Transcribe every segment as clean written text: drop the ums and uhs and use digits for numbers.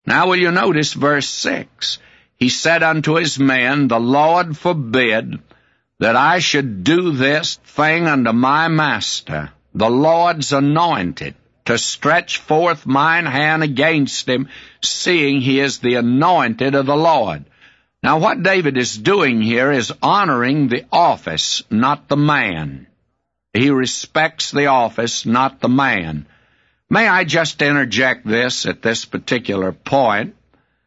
Now will you notice verse 6? He said unto his men, The Lord forbid that I should do this thing unto my master, the Lord's anointed, to stretch forth mine hand against him, seeing he is the anointed of the Lord. Now what David is doing here is honoring the office, not the man. He respects the office, not the man. May I just interject this at this particular point?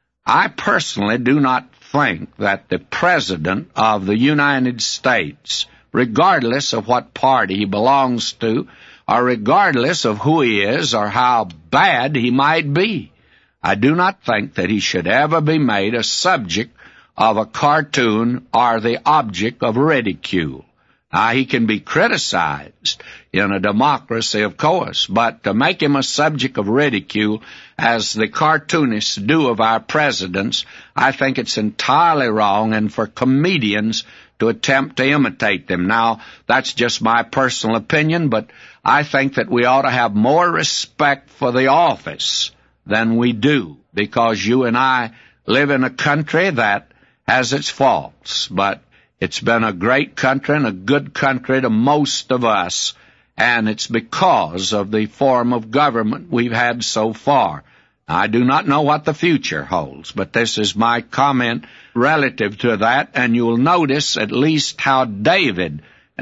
I personally do not think that the President of the United States, regardless of what party he belongs to, or regardless of who he is or how bad he might be, I do not think that he should ever be made a subject of a cartoon or the object of ridicule. Now, he can be criticized in a democracy, of course, but to make him a subject of ridicule, as the cartoonists do of our presidents, I think it's entirely wrong, and for comedians to attempt to imitate them. Now, that's just my personal opinion, but I think that we ought to have more respect for the office than we do, because you and I live in a country that has its faults, but it's been a great country and a good country to most of us, and it's because of the form of government we've had so far. I do not know what the future holds, but this is my comment relative to that, and you'll notice at least how David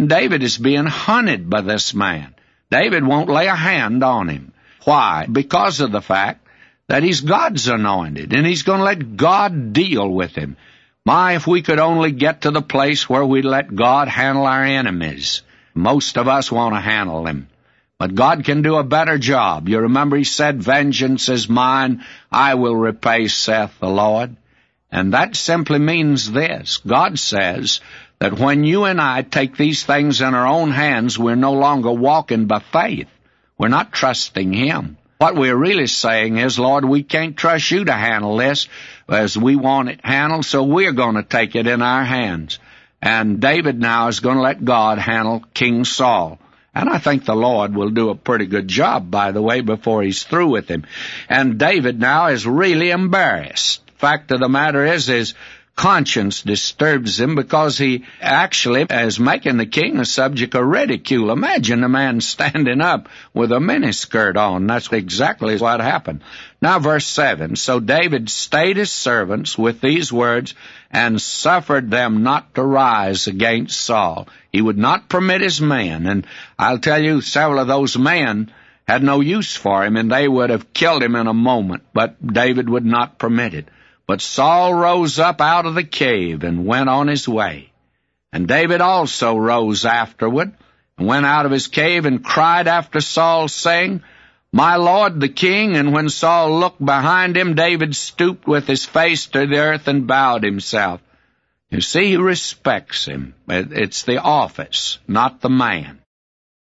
is being hunted by this man. David won't lay a hand on him. Why? Because of the fact that he's God's anointed, and he's going to let God deal with him. My, if we could only get to the place where we let God handle our enemies. Most of us want to handle them. But God can do a better job. You remember he said, Vengeance is mine, I will repay, saith the Lord. And that simply means this. God says that when you and I take these things in our own hands, we're no longer walking by faith. We're not trusting him. What we're really saying is, Lord, we can't trust you to handle this as we want it handled, so we're going to take it in our hands. And David now is going to let God handle King Saul. And I think the Lord will do a pretty good job, by the way, before he's through with him. And David now is really embarrassed. Fact of the matter is, his conscience disturbs him because he actually is making the king a subject of ridicule. Imagine a man standing up with a miniskirt on. That's exactly what happened. Now, verse 7, So David stayed his servants with these words, and suffered them not to rise against Saul. He would not permit his men, and I'll tell you, several of those men had no use for him, and they would have killed him in a moment, but David would not permit it. But Saul rose up out of the cave and went on his way. And David also rose afterward, and went out of his cave and cried after Saul, saying, My lord the king. And when Saul looked behind him, David stooped with his face to the earth and bowed himself. You see, he respects him. It's the office, not the man.